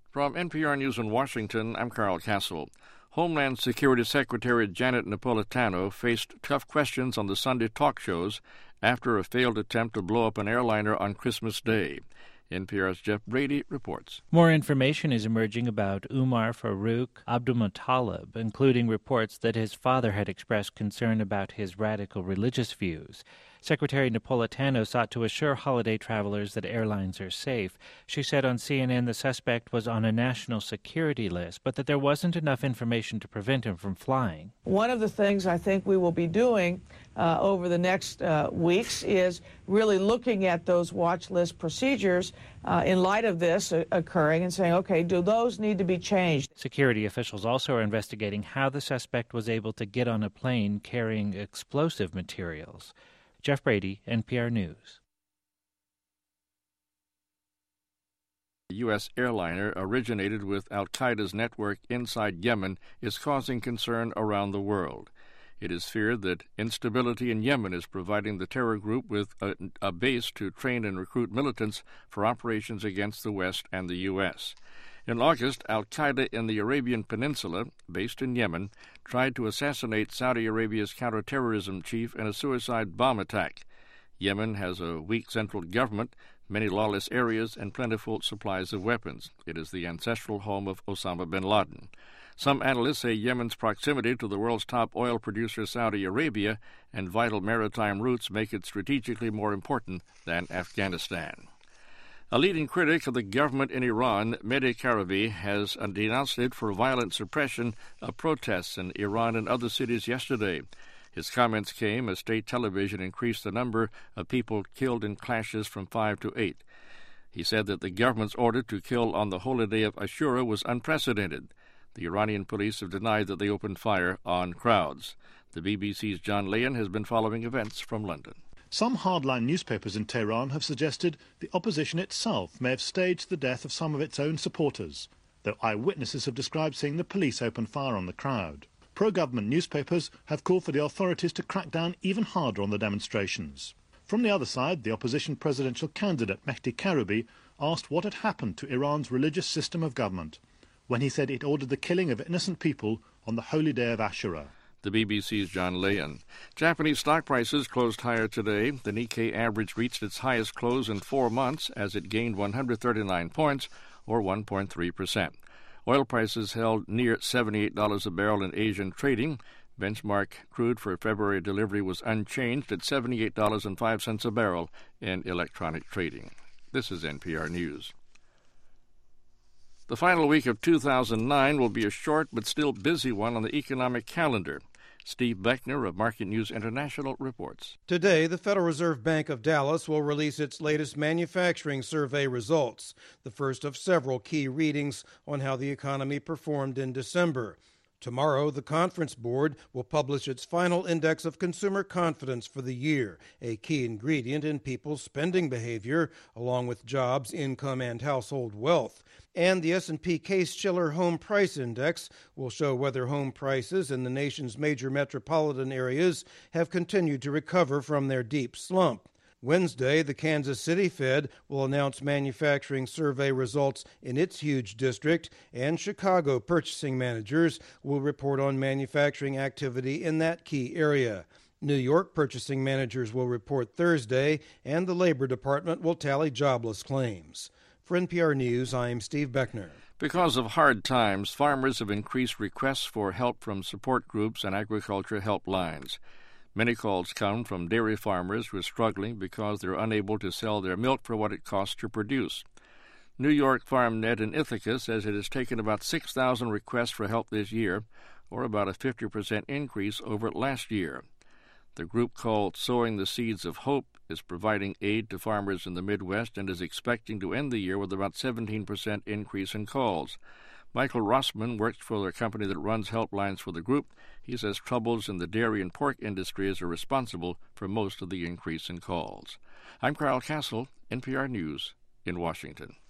From NPR News in Washington, I'm Carl Castle. Homeland Security Secretary Janet Napolitano faced tough questions on the Sunday talk shows after a failed attempt to blow up an airliner on Christmas Day. NPR's Jeff Brady reports. More information is emerging about Umar Farouk Abdulmuttalib, including reports that his father had expressed concern about his radical religious views. Secretary Napolitano sought to assure holiday travelers that airlines are safe. She said on CNN the suspect was on a national security list, but that there wasn't enough information to prevent him from flying. One of the things I think we will be doing over the next weeks is really looking at those watch list procedures in light of this occurring and saying, okay, do those need to be changed? Security officials also are investigating how the suspect was able to get on a plane carrying explosive materials. Jeff Brady, NPR News. The U.S. airliner originated with al-Qaeda's network inside Yemen is causing concern around the world. It is feared that instability in Yemen is providing the terror group with a base to train and recruit militants for operations against the West and the U.S. In August, al-Qaeda in the Arabian Peninsula, based in Yemen, tried to assassinate Saudi Arabia's counterterrorism chief in a suicide bomb attack. Yemen has a weak central government, many lawless areas, and plentiful supplies of weapons. It is the ancestral home of Osama bin Laden. Some analysts say Yemen's proximity to the world's top oil producer, Saudi Arabia, and vital maritime routes make it strategically more important than Afghanistan. A leading critic of the government in Iran, Mehdi Karabi, has denounced it for violent suppression of protests in Iran and other cities yesterday. His comments came as state television increased the number of people killed in clashes from 5 to 8. He said that the government's order to kill on the holy day of Ashura was unprecedented. The Iranian police have denied that they opened fire on crowds. The BBC's John Leon has been following events from London. Some hardline newspapers in Tehran have suggested the opposition itself may have staged the death of some of its own supporters, though eyewitnesses have described seeing the police open fire on the crowd. Pro-government newspapers have called for the authorities to crack down even harder on the demonstrations. From the other side, the opposition presidential candidate Mehdi Karabi asked what had happened to Iran's religious system of government when he said it ordered the killing of innocent people on the holy day of Ashura. The BBC's John Leon. Japanese stock prices closed higher today. The Nikkei average reached its highest close in 4 months as it gained 139 points, or 1.3%. Oil prices held near $78 a barrel in Asian trading. Benchmark crude for February delivery was unchanged at $78.05 a barrel in electronic trading. This is NPR News. The final week of 2009 will be a short but still busy one on the economic calendar. Steve Beckner of Market News International reports. Today, the Federal Reserve Bank of Dallas will release its latest manufacturing survey results, the first of several key readings on how the economy performed in December. Tomorrow, the Conference Board will publish its final index of consumer confidence for the year, a key ingredient in people's spending behavior, along with jobs, income, and household wealth. And the S&P Case-Shiller Home Price Index will show whether home prices in the nation's major metropolitan areas have continued to recover from their deep slump. Wednesday, the Kansas City Fed will announce manufacturing survey results in its huge district, and Chicago purchasing managers will report on manufacturing activity in that key area. New York purchasing managers will report Thursday, and the Labor Department will tally jobless claims. For NPR News, I'm Steve Beckner. Because of hard times, farmers have increased requests for help from support groups and agriculture helplines. Many calls come from dairy farmers who are struggling because they're unable to sell their milk for what it costs to produce. New York FarmNet in Ithaca says it has taken about 6,000 requests for help this year, or about a 50% increase over last year. The group called Sowing the Seeds of Hope is providing aid to farmers in the Midwest and is expecting to end the year with about 17% increase in calls. Michael Rossman works for the company that runs helplines for the group. He says troubles in the dairy and pork industries are responsible for most of the increase in calls. I'm Carl Castle, NPR News in Washington.